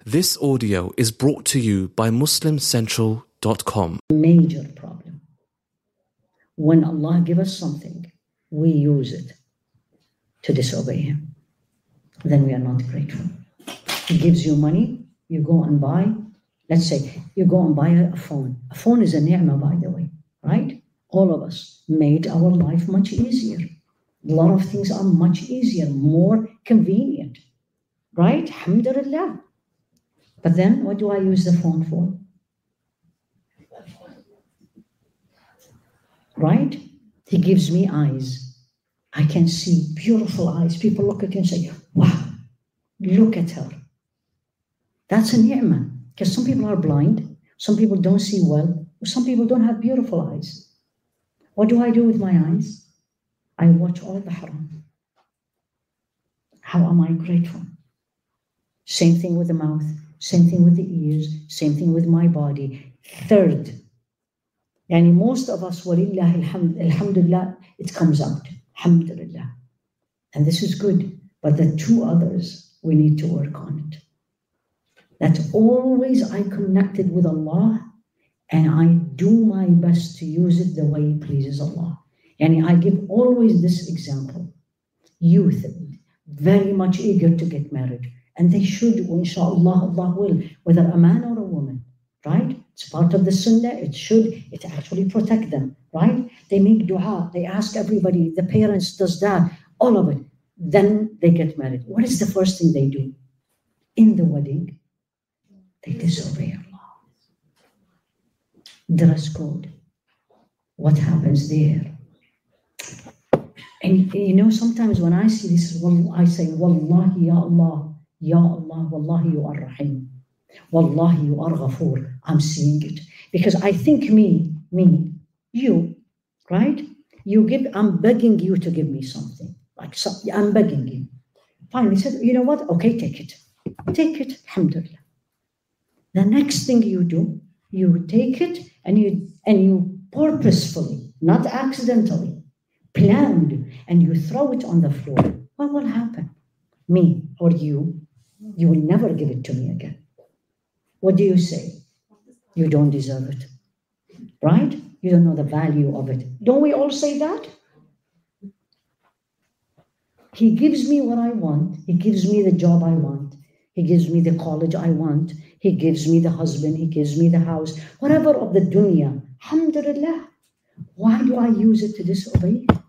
This audio is brought to you by MuslimCentral.com. Major problem. When Allah gives us something, we use it to disobey Him. Then we are not grateful. He gives you money, you go and buy. Let's say you go and buy a phone. A phone is a ni'mah, by the way, right? All of us made our life much easier. A lot of things are much easier, more convenient, right? Alhamdulillah. But then what do I use the phone for? Right? He gives me eyes. I can see beautiful eyes. People look at you and say, wow, look at her. That's a ni'mah. Because some people are blind, some people don't see well, some people don't have beautiful eyes. What do I do with my eyes? I watch all the haram. How am I grateful? Same thing with the mouth, same thing with the ears, same thing with my body. Third, yani most of us, walillahi alhamdulillah, it comes out. Alhamdulillah. And this is good. But the two others, we need to work on it. That always I connected with Allah and I do my best to use it the way it pleases Allah. And I give always this example. Youth, very much eager to get married. And they should, inshallah, Allah will, whether a man or a woman, right? It's part of the sunnah, it actually protect them, right? They make dua, they ask everybody, the parents does that, all of it. Then they get married. What is the first thing they do? In the wedding, they disobey Allah. Dress code. What happens there? And you know, sometimes when I see this, I say, Wallahi ya Allah, Wallahi you are Rahim. Wallahi you are Ghafoor. I'm seeing it. Because I think me, you, right? I'm begging you to give me something. I'm begging you. Finally he said, you know what? Okay, take it. Take it, alhamdulillah. The next thing you do, you take it and you purposefully, not accidentally, planned, and you throw it on the floor. What will happen? Me or you will never give it to me again. What do you say? You don't deserve it. Right? You don't know the value of it. Don't we all say that? He gives me what I want. He gives me the job I want. He gives me the college I want. He gives me the husband. He gives me the house. Whatever of the dunya. Alhamdulillah. Why do I use it to disobey?